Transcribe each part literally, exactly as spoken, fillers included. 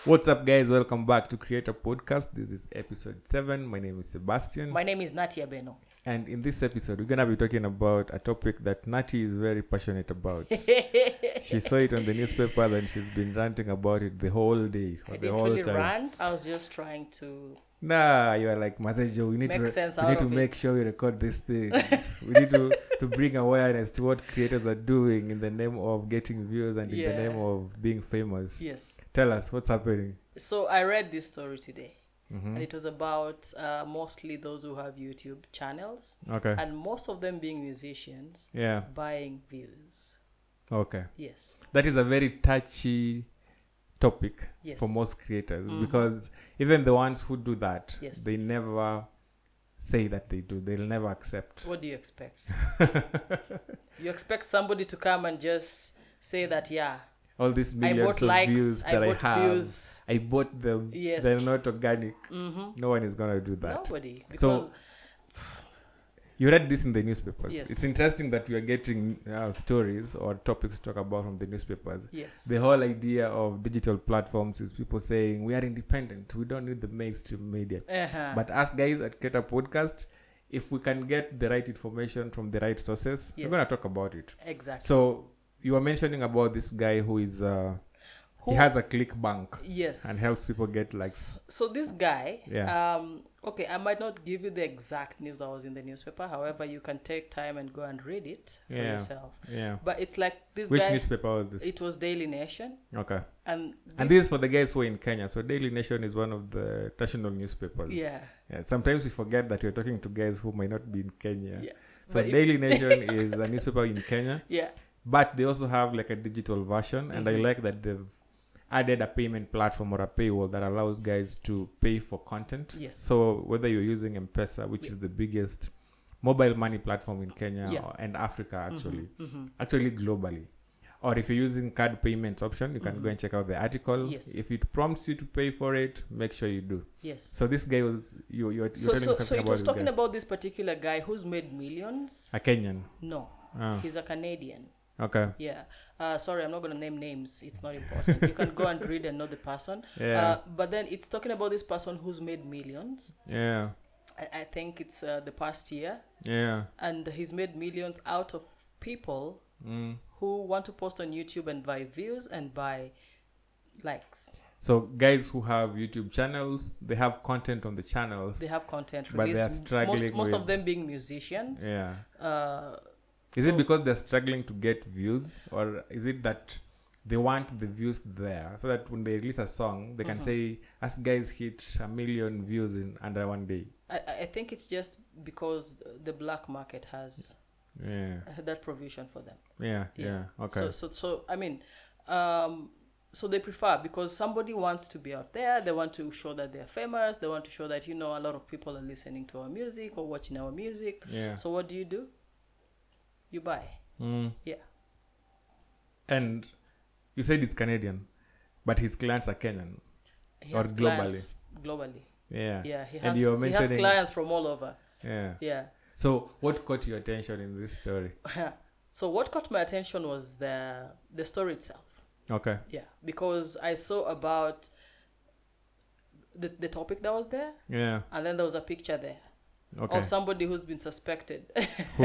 What's up, guys? Welcome back to Creator Podcast. This is episode seven. My name is Sebastian. My name is Natia Beno. And in this episode, we're going to be talking about a topic that Nati is very passionate about. She saw it on the newspaper and she's been ranting about it the whole day. Or I the didn't whole really time. rant. I was just trying to... Nah, you are like, Mazejo, we need Make to, sense we out need to of make it. sure we record this thing. We need to, to bring awareness to what creators are doing in the name of getting views and in Yeah. the name of being famous. Yes. Tell us, what's happening? So I read this story today. Mm-hmm. And it was about uh, mostly those who have YouTube channels. Okay. And most of them being musicians Yeah. buying views. Okay. Yes. That is a very touchy topic Yes. for most creators Mhm. because even the ones who do that, Yes. they never say that they do. They'll never accept. What do you expect? You expect somebody to come and just say that, yeah, All these I millions bought of likes, views I that I, bought have, views. I bought them. Yes. They're not organic. Mm-hmm. No one is going to do that. Nobody. Because So, you read this in the newspapers. Yes. It's interesting that we are getting uh, stories or topics to talk about from the newspapers. yes. The whole idea of digital platforms is people saying we are independent. We don't need the mainstream media. Uh-huh. But us guys at Creator Podcast, if we can get the right information from the right sources, Yes. we're going to talk about it. Exactly. So you were mentioning about this guy who is, uh, Who- he has a click bank yes. and helps people get likes. S- So this guy, Yeah. um, okay, I might not give you the exact news that was in the newspaper. However, you can take time and go and read it for Yeah. yourself. Yeah. But it's like this Which guy. newspaper was this? It was Daily Nation, Okay. and this, And this is for the guys who are in Kenya. So Daily Nation is one of the national newspapers. yeah, Yeah, sometimes we forget that we're talking to guys who might not be in Kenya. yeah, So But if- Daily Nation is a newspaper in Kenya. yeah, But they also have like a digital version, and Mhm. I like that they've added a payment platform or a paywall that allows guys to pay for content. Yes. So whether you're using M-Pesa, which Yeah. is the biggest mobile money platform in Kenya Yeah. or, and Africa actually, hmm actually globally, or if you're using card payments option, you can go Mhm. and check out the article. Yes. If it prompts you to pay for it, make sure you do. yes. So this guy was you you're, you're So, telling so, me so something it about was this talking guy. about this particular guy who's made millions. A Kenyan. No, Ah, he's a Canadian. okay. Yeah. Uh, sorry, I'm not going to name names. It's not important. You can go and read and know the person. Yeah. Uh, but then it's talking about this person who's made millions. Yeah. I, I think it's uh, the past year. Yeah. And he's made millions out of people Mm. who want to post on YouTube and buy views and buy likes. So guys who have YouTube channels, they have content on the channels. They have content But they are released. struggling most most of with- them being musicians. Yeah. Uh, Is so- it because they're struggling to get views, or is it that they want the views there so that when they release a song, they can Mhm. say, "Us guys hit a million views in under one day." I, I think it's just because the black market has Yeah. that provision for them. Yeah. Yeah. Yeah. Okay. So, so, so I mean, um, so they prefer because somebody wants to be out there. They want to show that they're famous. They want to show that, you know, a lot of people are listening to our music or watching our music. yeah. So what do you do? You buy. Mm. Yeah. And you said it's Canadian, but his clients are Kenyan. He Or has clients globally. Globally. Yeah. Yeah. He And has, you're he has mentioning- clients from all over. Yeah. Yeah. So what caught your attention in this story? So what caught my attention was the the story itself. Okay. Yeah. Because I saw about the, the topic that was there. Yeah. And then there was a picture there. Okay. Of somebody who's been suspected. Who?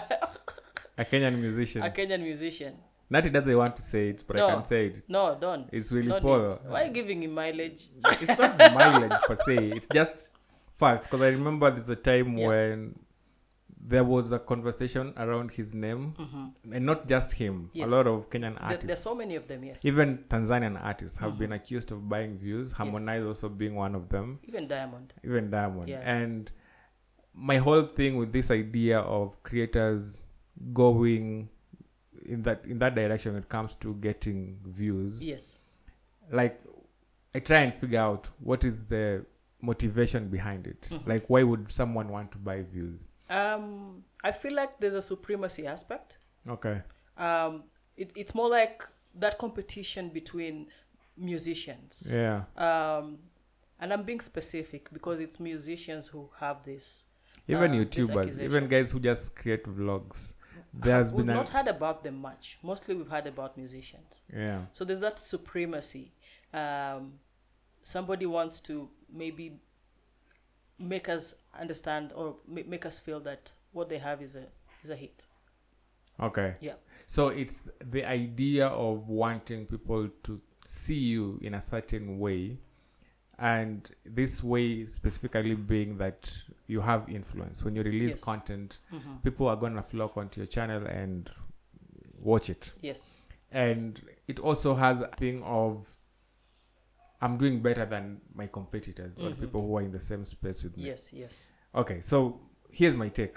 A Kenyan musician. A Kenyan musician. Nati doesn't want to say it, but I No. can say it. No, don't. It's really Don't Paul. need. Why are you giving him mileage? It's not mileage per se. It's just facts. Because I remember there's a time Yeah. when there was a conversation around his name, Mhm. and not just him. Yes. A lot of Kenyan There, artists, there's so many of them, yes. even Tanzanian artists, have Mhm. been accused of buying views. Harmonize also being one of them. Even Diamond. Even Diamond. Yeah. And my whole thing with this idea of creators going in that in that direction when it comes to getting views, Yes. like I try and figure out what is the motivation behind it. Mhm. Like why would someone want to buy views? Um, I feel like there's a supremacy aspect. Okay. Um, it, it's more like that competition between musicians. Yeah. Um, and I'm being specific because it's musicians who have this. Even uh, these YouTubers, even accusations. guys who just create vlogs. There's We've been not a, heard about them much. Mostly we've heard about musicians. yeah. So there's that supremacy. Um, somebody wants to maybe make us understand or ma- make us feel that what they have is a is a hit. Okay. Yeah. So it's the idea of wanting people to see you in a certain way, and this way specifically being that you have influence. When you release Yes. content, Mm-hmm. people are going to flock onto your channel and watch it. Yes. And it also has a thing of, I'm doing better than my competitors or Mhm. people who are in the same space with me. Yes. Yes. Okay, so here's my take.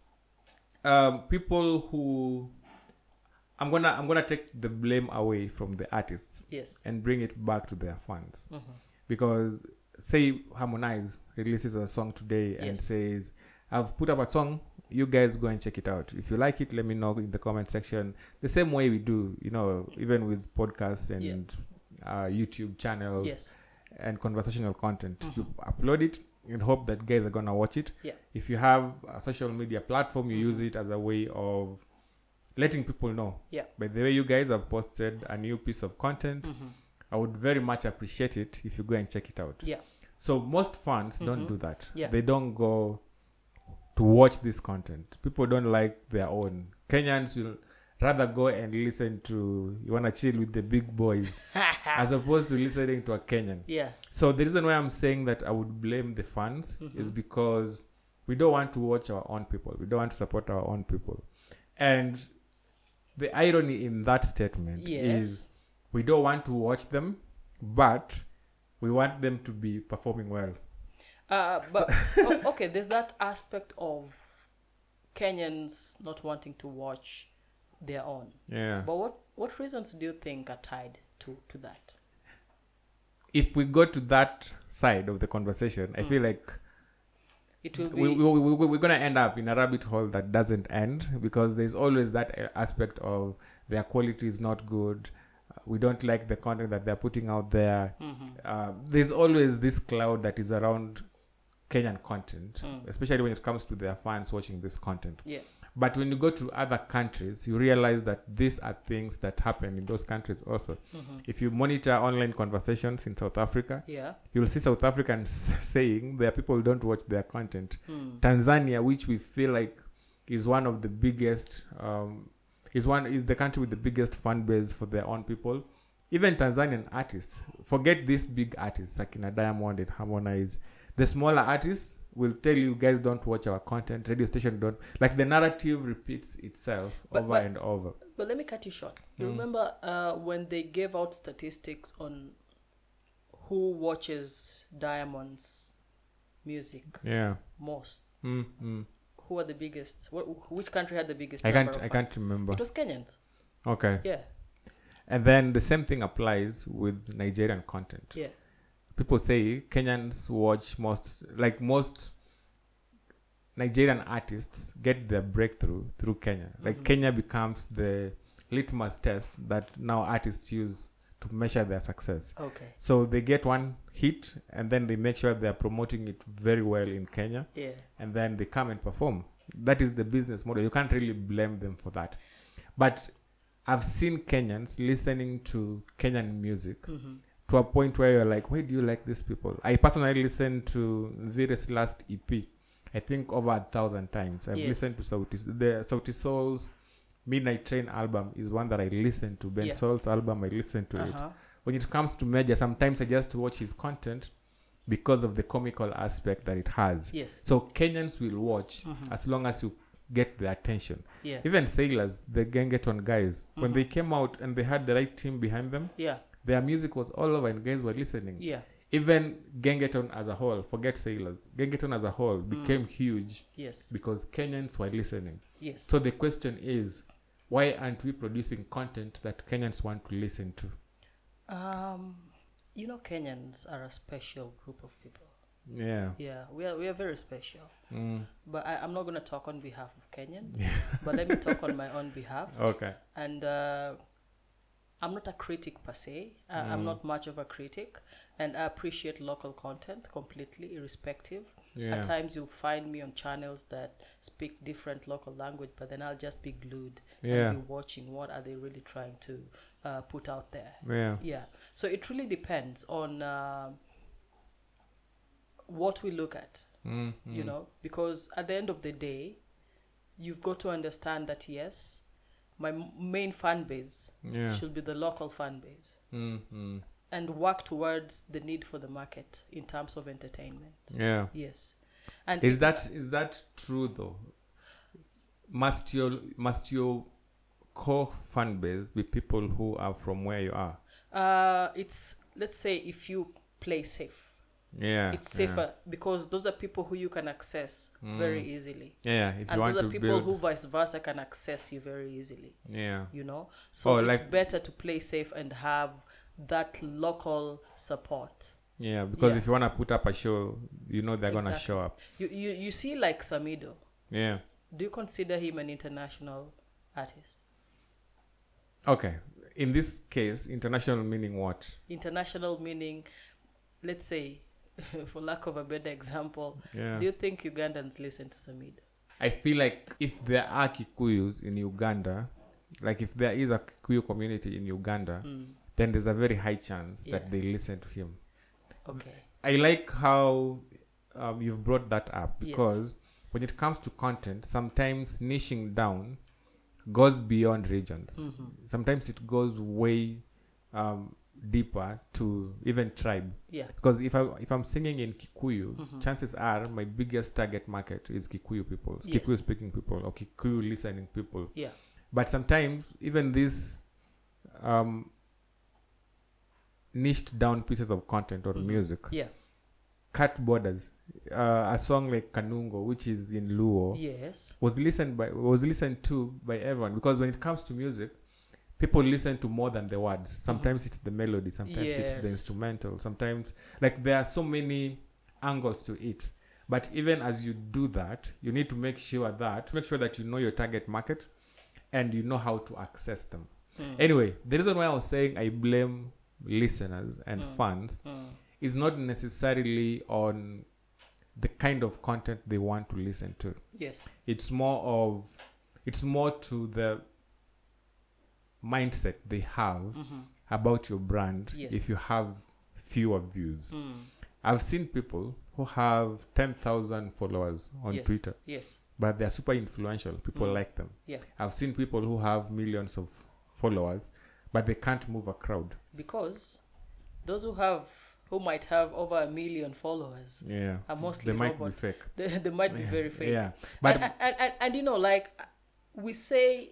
Um, people who I'm gonna I'm gonna take the blame away from the artists Yes. and bring it back to their fans. Mm-hmm. Because say Harmonize releases a song today and Yes. says, I've put up a song, you guys go and check it out. If you like it, let me know in the comment section. The same way we do, you know, even with podcasts and uh, YouTube channels Yes. and conversational content. Mhm. You upload it and hope that guys are gonna watch it. Yeah. If you have a social media platform, you Mhm. use it as a way of letting people know. Yeah. By the way, you guys have posted a new piece of content. Mm-hmm. I would very much appreciate it if you go and check it out. Yeah. So most fans don't Mhm. do that. Yeah. They don't go to watch this content. People don't like their own. Kenyans will rather go and listen to, you want to chill with the big boys as opposed to listening to a Kenyan. Yeah. So the reason why I'm saying that I would blame the fans Mhm. is because we don't want to watch our own people. We don't want to support our own people. And the irony in that statement Yes. is we don't want to watch them, but we want them to be performing well. Uh, but o- okay, there's that aspect of Kenyans not wanting to watch their own. Yeah. But what what reasons do you think are tied to to that? If we go to that side of the conversation, I Mm. feel like It will be we, we, we, we- we're going to end up in a rabbit hole that doesn't end, because there's always that uh, aspect of their quality is not good. Uh, we don't like the content that they're putting out there. Mhm. Uh, there's always this cloud that is around Kenyan content, Mm. especially when it comes to their fans watching this content. Yeah. But when you go to other countries, you realize that these are things that happen in those countries also. Mhm. If you monitor online conversations in South Africa, Yeah. you'll see South Africans saying their people don't watch their content. Mm. Tanzania, which we feel like is one of the biggest, um, is one is the country with the biggest fan base for their own people. Even Tanzanian artists, forget these big artists like in Diamond and Harmonize. The smaller artists will tell you guys don't watch our content. Radio station don't, like the narrative repeats itself But- over but- and over. But let me cut you short. You Mm. remember uh, when they gave out statistics on who watches Diamond's music Yeah. most? Mm, mm. Who are the biggest? What, which country had the biggest I number can't. of I fans? can't remember. It was Kenyans. Okay. Yeah. And then the same thing applies with Nigerian content. Yeah. People say Kenyans watch most, like most Nigerian artists get their breakthrough through Kenya. Like Mhm. Kenya becomes the litmus test that now artists use to measure their success. Okay. So they get one hit and then they make sure they're promoting it very well in Kenya, Yeah. and then they come and perform. That is the business model. You can't really blame them for that. But I've seen Kenyans listening to Kenyan music Mm-hmm. to a point where you're like, why do you like these people? I personally listened to Zvire's last E P, I think over a thousand times. I've Yes. listened to Sauti, the Sauti Soul's Midnight Train album is one that I listened to. Ben Yeah. Soul's album, I listened to it. Uh-huh. When it comes to Major, sometimes I just watch his content because of the comical aspect that it has. Yes. So Kenyans will watch Mhm. as long as you get their attention. Yeah. Even Sailors, the Gengeton guys, when Mhm. they came out and they had the right team behind them, Yeah. their music was all over and guys were listening. Yeah. Even Gengeton as a whole, forget Sailors, Gengeton as a whole became huge Yes. because Kenyans were listening. Yes. So the question is, why aren't we producing content that Kenyans want to listen to? Um, you know, Kenyans are a special group of people. Yeah. Yeah, we are we are very special. Mm. But I, I'm not gonna talk on behalf of Kenyans. But let me talk on my own behalf. Okay. And uh, I'm not a critic per se. Uh, I'm Mm. not much of a critic, and I appreciate local content completely, irrespective. Yeah. At times you'll find me on channels that speak different local language, but then I'll just be glued Yeah. and be watching what are they really trying to uh, put out there. Yeah. Yeah. So it really depends on uh, what we look at, Mm, you mm. know, because at the end of the day, you've got to understand that yes, my m- main fan base Yeah. should be the local fan base, Mm, mm. and work towards the need for the market in terms of entertainment. Yeah. Yes. And Is it- that is that true though? Must your must your core fan base be people who are from where you are? uh it's, let's say, if you play safe, Yeah. it's yeah. safer because those are people who you can access very easily. Yeah. If you And want those to are people build. who vice versa can access you very easily, Yeah. you know. So Oh, it's like- better to play safe and have that local support. Yeah. Because Yeah. if you want to put up a show, you know they're gonna Exactly. show up. You, you you see, like Samido, Yeah. do you consider him an international artist? Okay. In this case, international meaning what? International meaning, let's say, for lack of a better example, Yeah. do you think Ugandans listen to Samido? I feel like if there are Kikuyus in Uganda, like if there is a Kikuyu community in Uganda, Mm. then there's a very high chance Yeah. that they listen to him. Okay. I like how um, you've brought that up Yes. because when it comes to content, sometimes niching down goes beyond regions. Mhm. Sometimes it goes way um, deeper to even tribe. Yeah. Because if I if I'm singing in Kikuyu, Mhm. chances are my biggest target market is Kikuyu people, Yes. Kikuyu speaking people, or Kikuyu listening people. Yeah. But sometimes even these um, niched down pieces of content or Mhm. music Yeah. cut borders. Uh, a song like Kanungo, which is in Luo, Yes. was listened by was listened to by everyone because when it comes to music, people listen to more than the words. Sometimes it's the melody, sometimes it's the Yes. instrumental, sometimes like there are so many angles to it. But even as you do that, you need to make sure that make sure that you know your target market and you know how to access them. Mm. Anyway, the reason why I was saying I blame listeners and Mm. fans Mm. is not necessarily on the kind of content they want to listen to. Yes. It's more of it's more to the mindset they have Mhm. about your brand. Yes. If you have fewer views, Mm. I've seen people who have ten thousand followers on Yes. Twitter, Yes. but they're super influential. People Mm. like them. Yeah. I've seen people who have millions of followers, but they can't move a crowd. Because those who have, who might have over a million followers, Yeah, are mostly they might robots. be fake. They, they might be Yeah. very fake. Yeah, but and, and, and, and you know, like we say,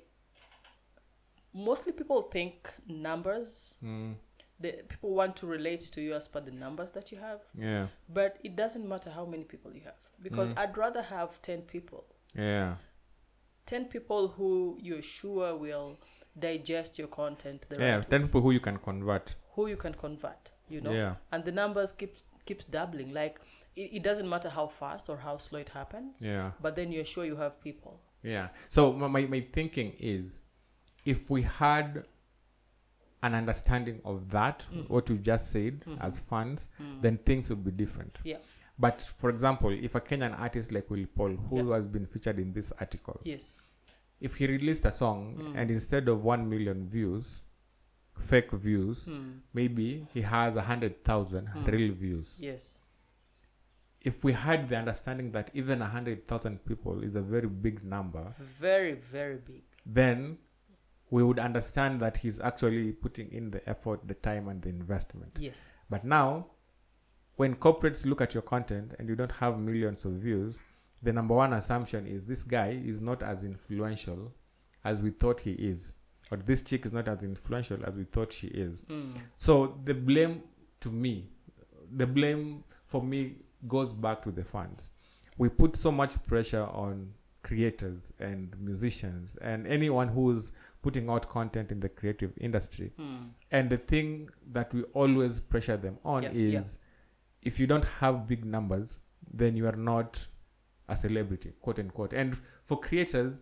mostly people think numbers. mm, The people want to relate to you as per the numbers that you have, yeah, but it doesn't matter how many people you have because Mm. I'd rather have ten people, yeah, ten people who you're sure will digest your content, the yeah. right Ten way, people who you can convert. who you can convert, you know, Yeah, and the numbers keeps keeps doubling. Like it, it doesn't matter how fast or how slow it happens, yeah, but then you're sure you have people. yeah. So my my, my thinking is, if we had an understanding of that, Mhm. what you just said Mhm. as fans, Mm. then things would be different. Yeah. But for example, if a Kenyan artist like Willy Paul, who Yeah. has been featured in this article, Yes. if he released a song Mm. and instead of one million views, fake views, Mm. maybe he has a hundred thousand Mm. real views. Yes. If we had the understanding that even a hundred thousand people is a very big number, Very, very big. then we would understand that he's actually putting in the effort, the time, and the investment. Yes. But now, when corporates look at your content and you don't have millions of views, the number one assumption is this guy is not as influential as we thought he is, or this chick is not as influential as we thought she is. Mm. So the blame to me, the blame for me goes back to the fans. We put so much pressure on creators and musicians and anyone who's putting out content in the creative industry. Mm. And the thing that we always pressure them on Yeah, is yeah. if you don't have big numbers, then you are not a celebrity, quote unquote. And for creators,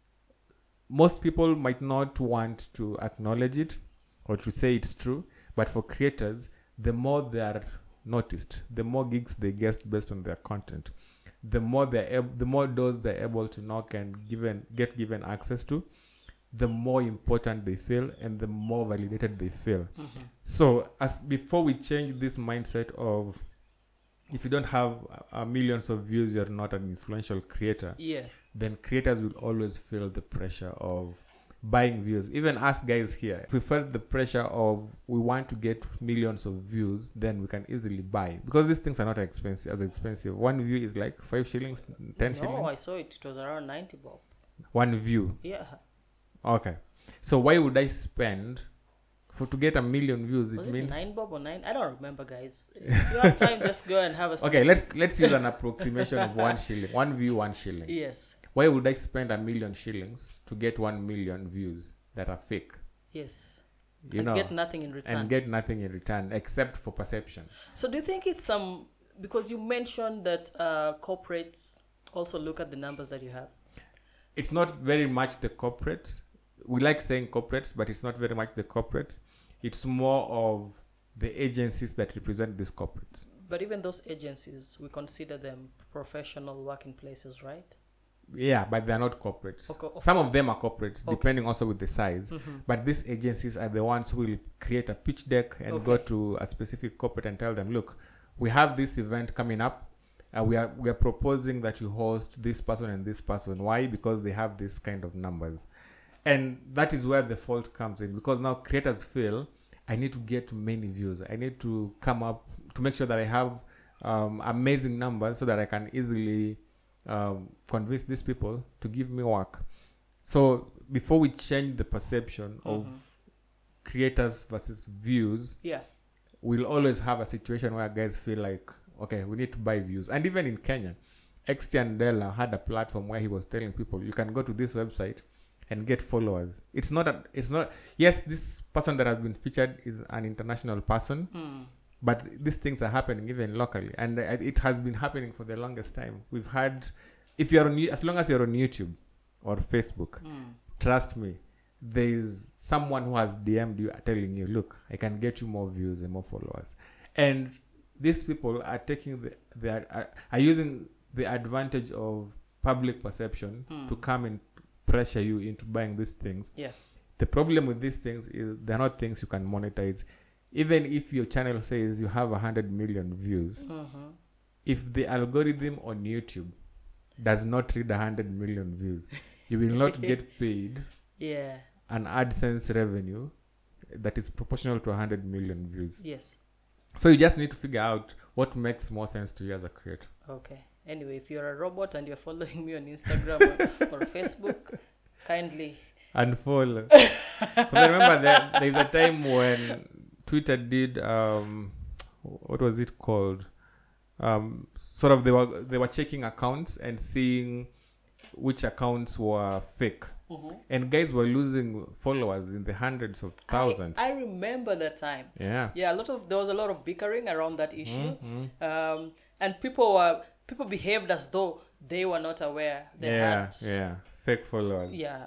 most people might not want to acknowledge it or to say it's true, but for creators, the more they are noticed, the more gigs they get based on their content, the more they're ab- the more doors they're able to knock and given get given access to, the more important they feel and the more validated they feel. Mhm. So as before we change this mindset of if you don't have uh, millions of views, you're not an influential creator. Yeah. Then creators will always feel the pressure of buying views. Even us guys here, if we felt the pressure of we want to get millions of views, then we can easily buy, because these things are not expensive as expensive. One view is like five shillings, ten no, shillings. I saw it. It was around ninety bob. One view. Yeah. Okay. So why would I spend for to get a million views? Was it it means nine bob or nine? I don't remember, guys. If you have time, just go and have a. okay. Let's let's use an approximation of one shilling. One view, one shilling. Yes. Why would I spend a million shillings to get one million views that are fake? Yes. You and know, get nothing in return. and get nothing in return except for perception. So do you think it's some, because you mentioned that uh, corporates also look at the numbers that you have? It's not very much the corporates. We like saying corporates, but it's not very much the corporates. It's more of the agencies that represent these corporates. But even those agencies, we consider them professional working places, right? Yeah, but they're not corporates. Okay, of Some of them are corporates, Okay. depending also with the size. Mm-hmm. But these agencies are the ones who will create a pitch deck and Okay. go to a specific corporate and tell them, look, we have this event coming up. Uh, we are we are proposing that you host this person and this person. Why? Because they have this kind of numbers. And that is where the fault comes in, because now creators feel, I need to get many views. I need to come up to make sure that I have um, amazing numbers so that I can easily um, convince these people to give me work. So before we change the perception of Mhm. creators versus views, Yeah. we'll always have a situation where guys feel like, okay, we need to buy views. And even in Kenya, X T Andela had a platform where he was telling people, you can go to this website and get followers. It's not a, it's not, yes, this person that has been featured is an international person, Mm. but these things are happening even locally. And uh, it has been happening for the longest time. We've had, if you're on, You- as long as you're on YouTube or Facebook, Mm. trust me, there's someone who has D M'd you telling you, look, I can get you more views and more followers. And these people are taking the, they are, are, are using the advantage of public perception Mm. to come and pressure you into buying these things. Yeah. The problem with these things is they're not things you can monetize. Even if your channel says you have one hundred million views, Mm-hmm. if the algorithm on YouTube does not read one hundred million views, you will not get paid Yeah. an AdSense revenue that is proportional to one hundred million views. Yes. So you just need to figure out what makes more sense to you as a creator. Okay. Anyway, if you're a robot and you're following me on Instagram or, or Facebook, kindly. And follow. Because I remember there, there's a time when Twitter did, um, what was it called? Um, sort of they were they were checking accounts and seeing which accounts were fake. Mm-hmm. And guys were losing followers in the hundreds of thousands. I, I remember that time. yeah. Yeah, a lot of there was a lot of bickering around that issue, Mhm. um, and people were people behaved as though they were not aware. They Yeah, had, yeah. Fake followers. yeah.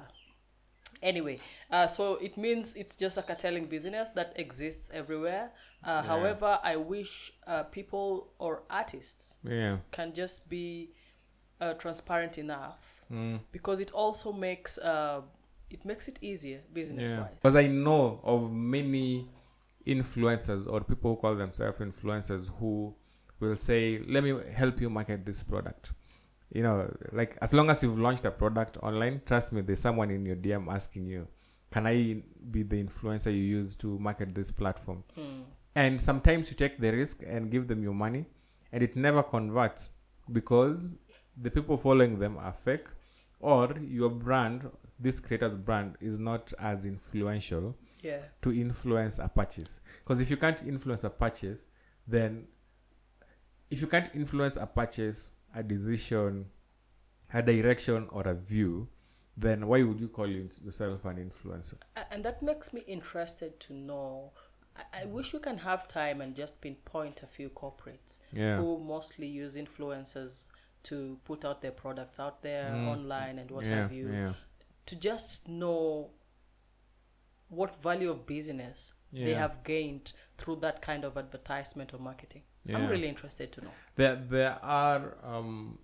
Anyway, uh, so it means it's just a cartelling business that exists everywhere. Uh, Yeah. However, I wish uh, people or artists Yeah. can just be uh, transparent enough, Mm. because it also makes uh, it makes it easier business Yeah. wise. Because I know of many influencers or people who call themselves influencers who will say, let me help you market this product. You know, like as long as you've launched a product online, trust me, there's someone in your D M asking you, can I be the influencer you use to market this platform? Mm. And sometimes you take the risk and give them your money, and it never converts because the people following them are fake, or your brand, this creator's brand, is not as influential Yeah. to influence a purchase. Because if you can't influence a purchase, then if you can't influence a purchase, a decision, a direction, or a view, then why would you call you- yourself an influencer? A- And that makes me interested to know. I, I wish we can have time and just pinpoint a few corporates Yeah. who mostly use influencers to put out their products out there Mm. online and what yeah, have you, yeah. to just know what value of business they Yeah. have gained through that kind of advertisement or marketing. I'm Yeah. really interested to know. There, there are um,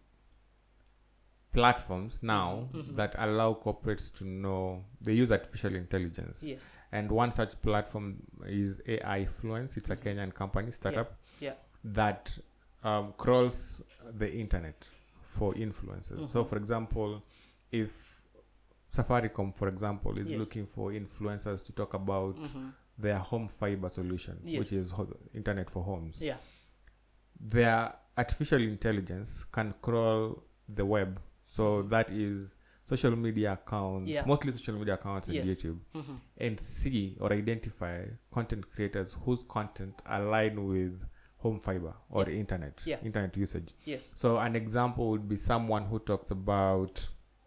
platforms now Mhm. that allow corporates to know, they use artificial intelligence. Yes. And one such platform is A I Fluence. It's a Kenyan company, startup, Yeah. that um, crawls the internet for influencers. So, for example, if Safaricom, for example, is Yes. looking for influencers to talk about Mhm. their home fiber solution, which Yes. is ho- internet for homes, Yeah. their artificial intelligence can crawl the web. So that is social media accounts, Yeah. mostly social media accounts and Yes. YouTube, Mhm. and see or identify content creators whose content align with home fiber or Yeah. internet, Yeah. internet usage. Yes. So an example would be someone who talks about,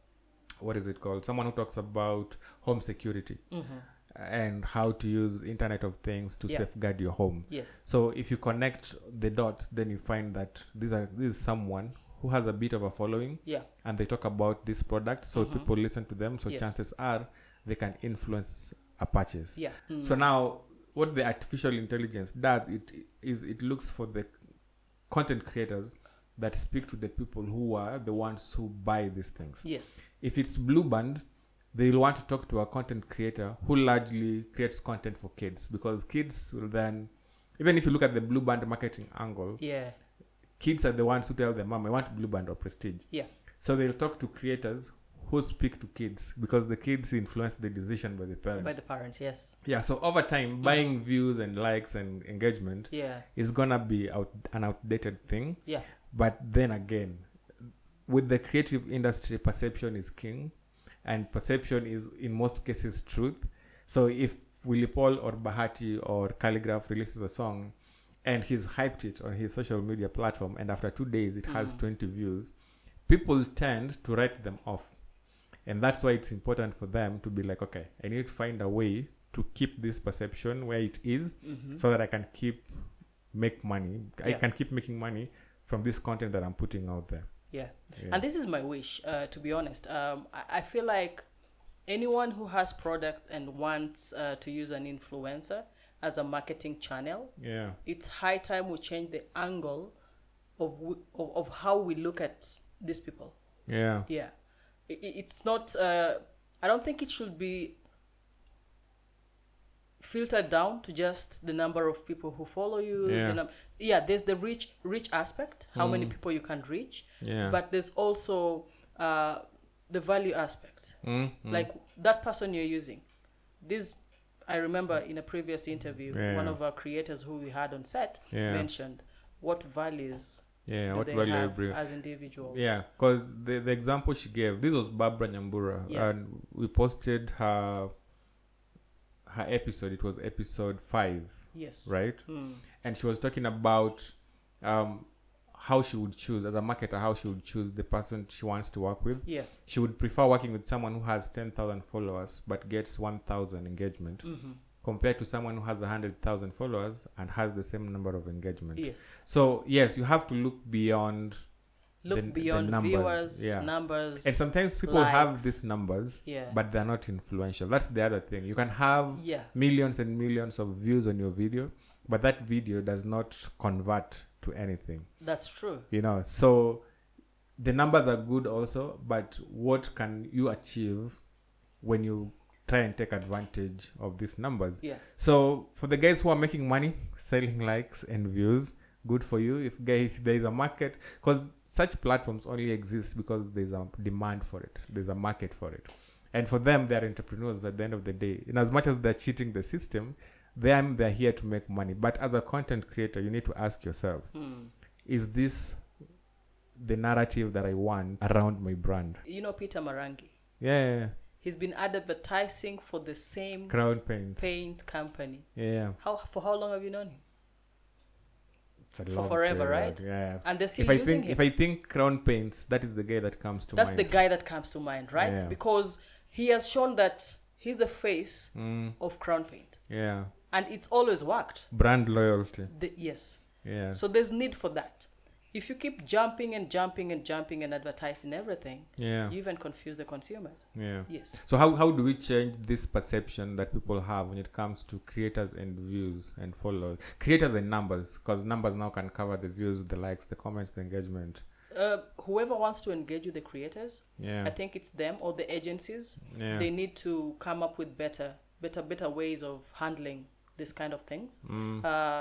what is it called? Someone who talks about home security Mhm. and how to use Internet of Things to Yeah. safeguard your home. Yes. So if you connect the dots, then you find that these are this is someone who has a bit of a following, Yeah. and they talk about this product, so Mhm. people listen to them. So Yes. chances are they can influence a purchase. Yeah. Mm. So now, what the artificial intelligence does, it is it looks for the content creators that speak to the people who are the ones who buy these things. Yes. If it's Blue Band, they'll want to talk to a content creator who largely creates content for kids, because kids will then, even if you look at the Blue Band marketing angle, Yeah. kids are the ones who tell their mom, I want Blue Band or Prestige. Yeah. So they'll talk to creators who speak to kids, because the kids influence the decision by the parents. By the parents. Yes. Yeah, so over time, buying views and likes and engagement Yeah. is gonna be out, an outdated thing. Yeah. But then again, with the creative industry, perception is king, and perception is in most cases truth. So if Willie Paul or Bahati or Calligraph releases a song and he's hyped it on his social media platform, and after two days it has twenty views, people tend to write them off. And that's why it's important for them to be like, okay, I need to find a way to keep this perception where it is, Mhm. so that I can keep make money. I Yeah. can keep making money from this content that I'm putting out there. Yeah. Yeah. And this is my wish, uh, to be honest. Um, I, I feel like anyone who has products and wants uh, to use an influencer as a marketing channel, Yeah. it's high time we change the angle of, w- of, of how we look at these people. Yeah. Yeah. I- I- it's not, uh, I don't think it should be filtered down to just the number of people who follow you. Yeah. The num- yeah, there's the reach reach aspect, how many Mm. people you can reach. Yeah. But there's also uh, the value aspect. Mm, mm. Like that person you're using. This, I remember in a previous interview, Yeah. one of our creators who we had on set Yeah. mentioned what values yeah. do What they value I have bring? as individuals. Yeah, because the, the example she gave, this was Barbara Nyambura, Yeah. and we posted her her episode. It was episode five, Yes. right? Mm. And she was talking about um, how she would choose, as a marketer, how she would choose the person she wants to work with. Yeah. She would prefer working with someone who has ten thousand followers but gets one thousand engagement, Mhm. compared to someone who has one hundred thousand followers and has the same number of engagement. Yes. So, yes, you have to look beyond. Look the- the beyond numbers, viewers, yeah. numbers. And sometimes people have likes. these numbers, Yeah. but they're not influential. That's the other thing. You can have Yeah. millions and millions of views on your video, but that video does not convert to anything. That's true. You know, so the numbers are good also, but what can you achieve when you try and take advantage of these numbers? Yeah. So for the guys who are making money selling likes and views, good for you. If guys, if there is a market, because such platforms only exist because there's a demand for it. There's a market for it. And for them, they're entrepreneurs at the end of the day. In as much as they're cheating the system, them, they're here to make money. But as a content creator, you need to ask yourself, Mm. is this the narrative that I want around my brand? You know Peter Marangi. Yeah. He's been advertising for the same Crown paint. paint company. Yeah. How for how long have you known him? It's a For long forever, period. right? Yeah. And they're still If I using think him. if I think Crown paints, that is the guy that comes to That's mind. the guy that comes to mind, right? Yeah. Because he has shown that he's the face Mm, of Crown Paint, yeah. and it's always worked. Brand loyalty. The, yes. Yeah. So there's need for that. If you keep jumping and jumping and jumping and advertising everything, Yeah. you even confuse the consumers. Yeah. Yes. So how, how do we change this perception that people have when it comes to creators and views and followers? Creators and numbers, because numbers now can cover the views, the likes, the comments, the engagement. Uh, whoever wants to engage with the creators, Yeah. I think it's them or the agencies. Yeah. They need to come up with better, better, better ways of handling this kind of things. Mm. Uh,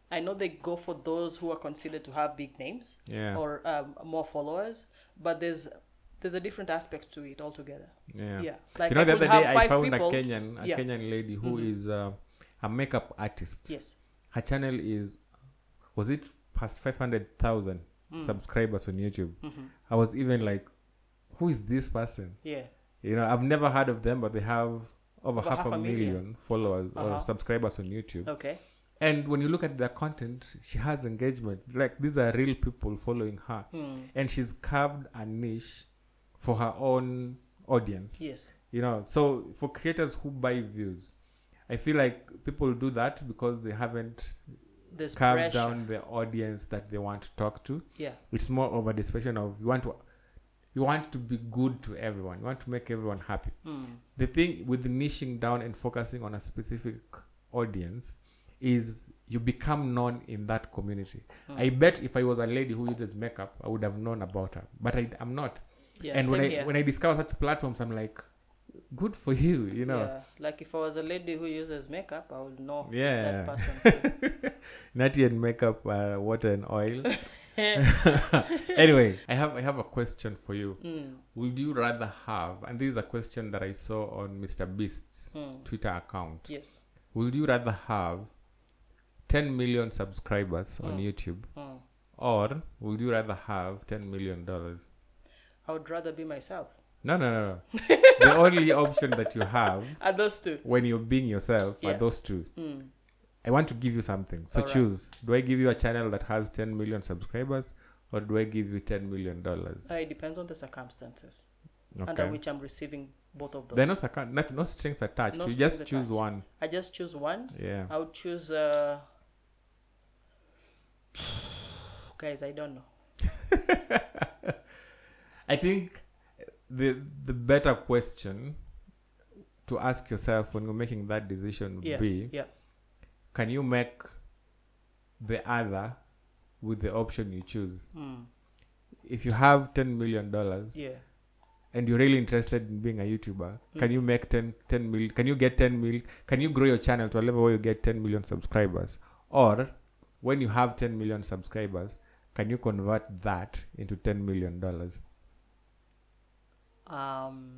I know they go for those who are considered to have big names Yeah. or um, more followers, but there's there's a different aspect to it altogether. Yeah. Yeah. Like You know, I the could other have day I five found people. a Kenyan, a Yeah. Kenyan lady who Mhm. is uh, a makeup artist. Yes. Her channel is, was it past five hundred thousand Mm. subscribers on YouTube? Mm-hmm. I was even like, who is this person? Yeah. You know, I've never heard of them, but they have over, half, a million, million. followers or Uh-huh. subscribers on YouTube. Okay. And when you look at their content, she has engagement. Like, these are real people following her. Mm. And she's carved a niche for her own audience. Yes. You know, so for creators who buy views, I feel like people do that because they haven't There's carved pressure. down the audience that they want to talk to. Yeah. It's more of a discussion of you want to you want to be good to everyone. You want to make everyone happy. Mm. The thing with niching down and focusing on a specific audience is you become known in that community. Mm. I bet if I was a lady who uses makeup, I would have known about her. But I, I'm not. Yeah. and when I same here. when I discover such platforms, I'm like, good for you, you know. Yeah. Like if I was a lady who uses makeup, I would know Yeah. that person. too. Natty and makeup, uh, water and oil. Anyway, I have I have a question for you. Mm. Would you rather have, and this is a question that I saw on Mister Beast's Mm. Twitter account. Yes. Would you rather have ten million subscribers on Mm. YouTube, Mm. or would you rather have ten million dollars? I would rather be myself. No, no, no, no. The only option that you have Are those two? when you're being yourself Yeah. are those two. Mm. I want to give you something. So Alright. choose. Do I give you a channel that has ten million subscribers, or do I give you ten million dollars? Uh, it depends on the circumstances under Okay. which I'm receiving both of those. There are no, circum- not, no strings attached. No you strings just choose attached. one. I just choose one. Yeah. I would choose. Uh... Guys, I don't know. I think the the better question to ask yourself when you're making that decision would Yeah. be, Yeah. can you make the other with the option you choose? Mm. If you have ten million dollars Yeah. and you're really interested in being a YouTuber, can Mm. you make ten, ten mil? Can you get ten mil? Can you grow your channel to a level where you get ten million subscribers? Or when you have ten million subscribers, can you convert that into ten million dollars? Um.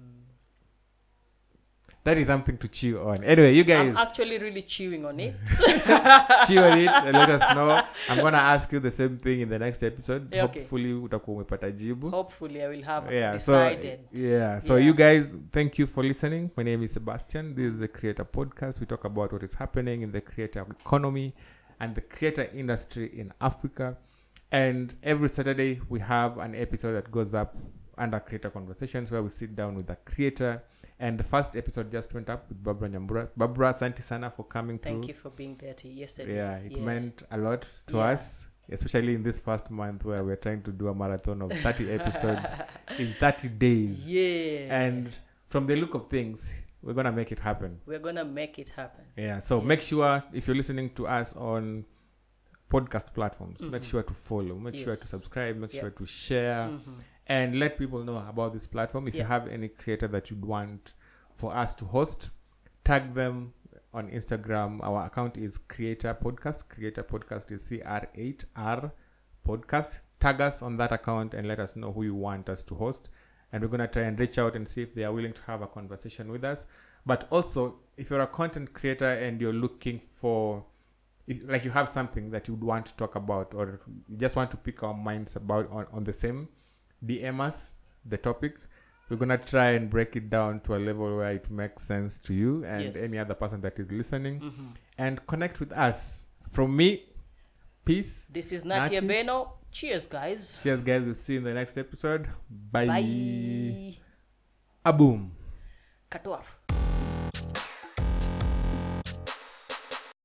That is something to chew on. Anyway, you guys I'm actually really chewing on it. chew on it and let us know. I'm gonna ask you the same thing in the next episode. Yeah, okay. Hopefully utakuwa umepata jibu. Hopefully, I will have Yeah, so decided. yeah, so Yeah. you guys, thank you for listening. My name is Sebastian. This is the Creator Podcast. We talk about what is happening in the creator economy and the creator industry in Africa. And every Saturday we have an episode that goes up under Creator Conversations where we sit down with a creator. And the first episode just went up with Barbara Nyambura. Barbara, asante sana for coming Thank through. you for being there to yesterday. Yeah, it Yeah. meant a lot to Yeah. us, especially in this first month where we're trying to do a marathon of thirty episodes in thirty days. Yeah. And from the look of things, we're going to make it happen. We're gonna make it happen. Yeah, so Yeah. make sure if you're listening to us on podcast platforms, make Mhm. sure to follow, make sure to Yes. subscribe, make Yep. sure to share, Mhm. and let people know about this platform. If you Yeah. have any creator that you'd want for us to host, tag them on Instagram. Our account is Creator Podcast. Creator Podcast is C R eight R Podcast. Tag us on that account and let us know who you want us to host. And we're going to try and reach out and see if they are willing to have a conversation with us. But also, if you're a content creator and you're looking for, if, like you have something that you'd want to talk about, or you just want to pick our minds about on, on the same, D M us the topic. We're going to try and break it down to a level where it makes sense to you and Yes. any other person that is listening. Mhm. And connect with us. From me, peace. This is Natia Nati. Beno. Cheers, guys. Cheers, guys. We'll see you in the next episode. Bye. Bye. A boom. Cut off.